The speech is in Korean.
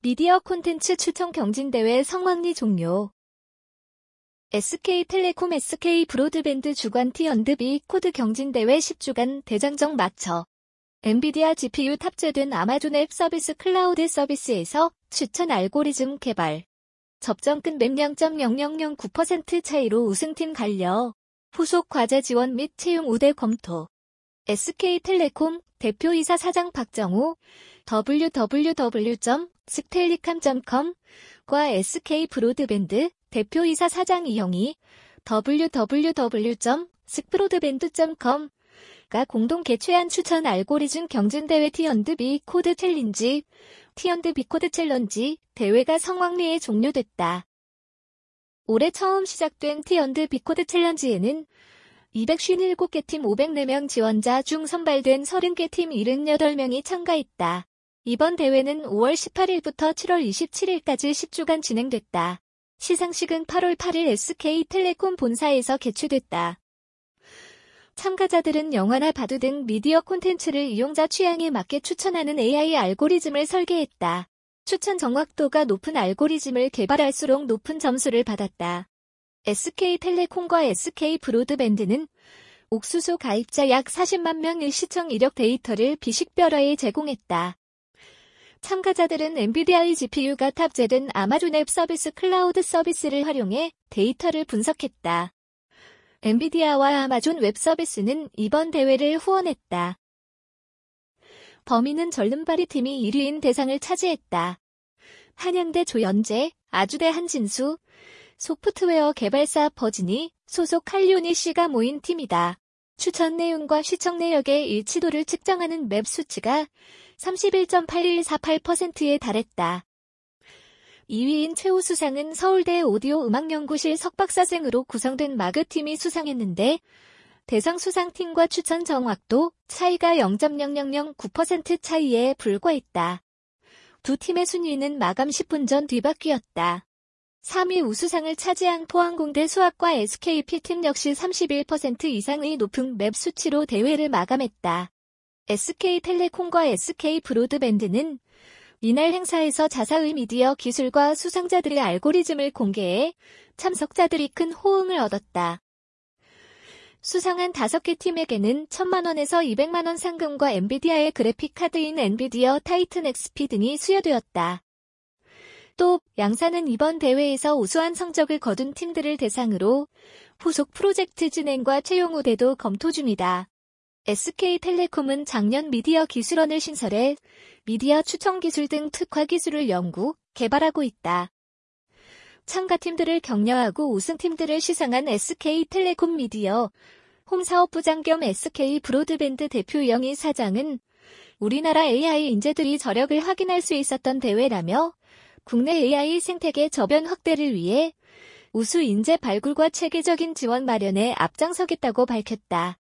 미디어 콘텐츠 추천 경진대회 성황리 종료. SK텔레콤 SK브로드밴드 주관 T&B 코드 경진대회 10주간 대장정 마쳐 엔비디아 GPU 탑재된 아마존 앱 서비스 클라우드 서비스에서 추천 알고리즘 개발. 접점끝 맵 0.0009% 차이로 우승팀 갈려. 후속 과제 지원 및 채용 우대 검토. SK텔레콤 대표이사 사장 박정우 www.sktelecom.com과 SK브로드밴드 대표이사 사장 이형이 www.skbroadband.com가 공동 개최한 추천 알고리즘 경진대회 T&B 코드 챌린지, T&B 코드 챌린지 대회가 성황리에 종료됐다. 올해 처음 시작된 T&B 코드 챌린지에는 257개 팀 504명 지원자 중 선발된 30개 팀 78명이 참가했다. 이번 대회는 5월 18일부터 7월 27일까지 10주간 진행됐다. 시상식은 8월 8일 SK텔레콤 본사에서 개최됐다. 참가자들은 영화나 바둑 등 미디어 콘텐츠를 이용자 취향에 맞게 추천하는 AI 알고리즘을 설계했다. 추천 정확도가 높은 알고리즘을 개발할수록 높은 점수를 받았다. SK텔레콤과 SK브로드밴드는 옥수수 가입자 약 40만 명의 시청 이력 데이터를 비식별화에 제공했다. 참가자들은 엔비디아의 GPU가 탑재된 아마존 앱 서비스 클라우드 서비스를 활용해 데이터를 분석했다. 엔비디아와 아마존 웹 서비스는 이번 대회를 후원했다. 범인은 절름발이 팀이 1위인 대상을 차지했다. 한양대 조연재, 아주대 한진수, 소프트웨어 개발사 버지니, 소속 한륜이 씨가 모인 팀이다. 추천 내용과 시청 내역의 일치도를 측정하는 맵 수치가 31.8148%에 달했다. 2위인 최우수상은 서울대 오디오 음악연구실 석박사생으로 구성된 마그팀이 수상했는데 대상 수상팀과 추천 정확도 차이가 0.0009% 차이에 불과했다. 두 팀의 순위는 마감 10분 전 뒤바뀌었다. 3위 우수상을 차지한 포항공대 수학과 SKP팀 역시 31% 이상의 높은 맵 수치로 대회를 마감했다. SK텔레콤과 SK브로드밴드는 이날 행사에서 자사의 미디어 기술과 수상자들의 알고리즘을 공개해 참석자들이 큰 호응을 얻었다. 수상한 5개 팀에게는 1,000만 원에서 200만 원 상금과 엔비디아의 그래픽 카드인 엔비디아 타이튼 XP 등이 수여되었다. 또 양사는 이번 대회에서 우수한 성적을 거둔 팀들을 대상으로 후속 프로젝트 진행과 채용 우대도 검토 중이다. SK텔레콤은 작년 미디어 기술원을 신설해 미디어 추천 기술 등 특화 기술을 연구, 개발하고 있다. 참가팀들을 격려하고 우승팀들을 시상한 SK텔레콤 미디어 홈사업부장 겸 SK브로드밴드 대표 영희 사장은 우리나라 AI 인재들이 저력을 확인할 수 있었던 대회라며 국내 AI 생태계 저변 확대를 위해 우수 인재 발굴과 체계적인 지원 마련에 앞장서겠다고 밝혔다.